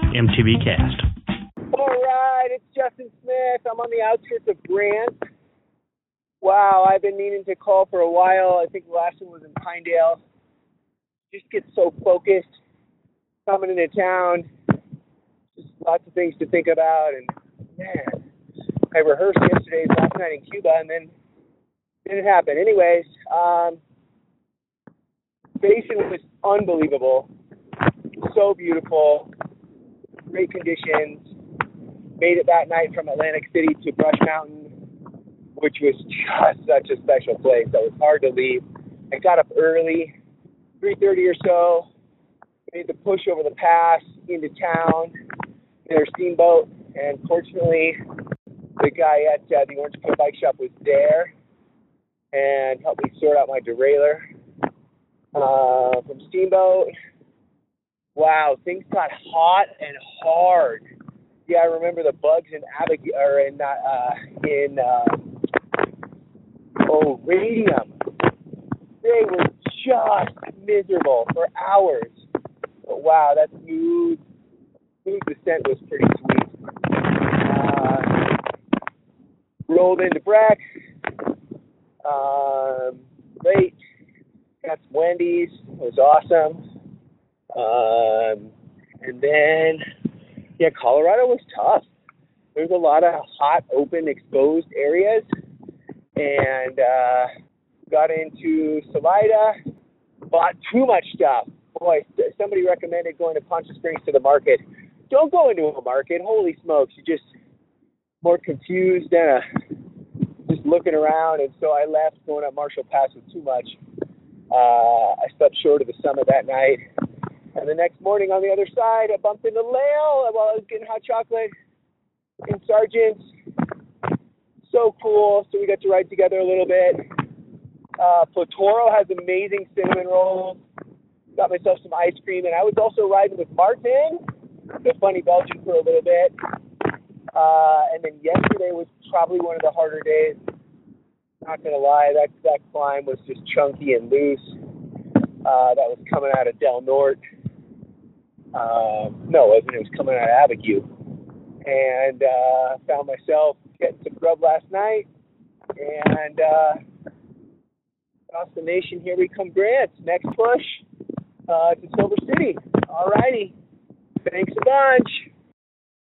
MTB Cast. All right, it's Justin Smith. I'm on the outskirts of Grant. Wow, I've been meaning to call for a while. I think the last one was in Pinedale. Just get so focused coming into town. Just lots of things to think about. And man, I rehearsed last night in Cuba, and then it didn't happen. Anyways, Basin was unbelievable. So beautiful. Great conditions. Made it that night from Atlantic City to Brush Mountain, which was just such a special place. That was hard to leave. I got up early, 3:30 or so, made the push over the pass into town, their steamboat, and fortunately, the guy at the Orange Peel Bike Shop was there and helped me sort out my derailleur. From Steamboat, wow, things got hot and hard. Yeah, I remember the bugs in Radium. They were just miserable for hours. But wow, that smooth descent was pretty sweet. Rolled into Breck. Late. Got some Wendy's. It was awesome. And then, yeah, Colorado was tough. There's a lot of hot, open, exposed areas. And got into Salida. Bought too much stuff. Boy, somebody recommended going to Poncha Springs to the market. Don't go into a market. Holy smokes. You're just more confused and just looking around. And so I left. Going up Marshall Pass with too much. I slept short of the summit that night. And the next morning on the other side, I bumped into Lael while I was getting hot chocolate in Sargent's. So cool. So we got to ride together a little bit. Platoro has amazing cinnamon rolls. Got myself some ice cream. And I was also riding with Martin, the funny Belgian, for a little bit. And then yesterday was probably one of the harder days. Not going to lie, that climb was just chunky and loose. That was coming out of Del Norte. No, it wasn't. It was coming out of Abiquiu. And found myself getting some grub last night. And across the nation, here we come, Grant. Next push to Silver City. All righty. Thanks a bunch.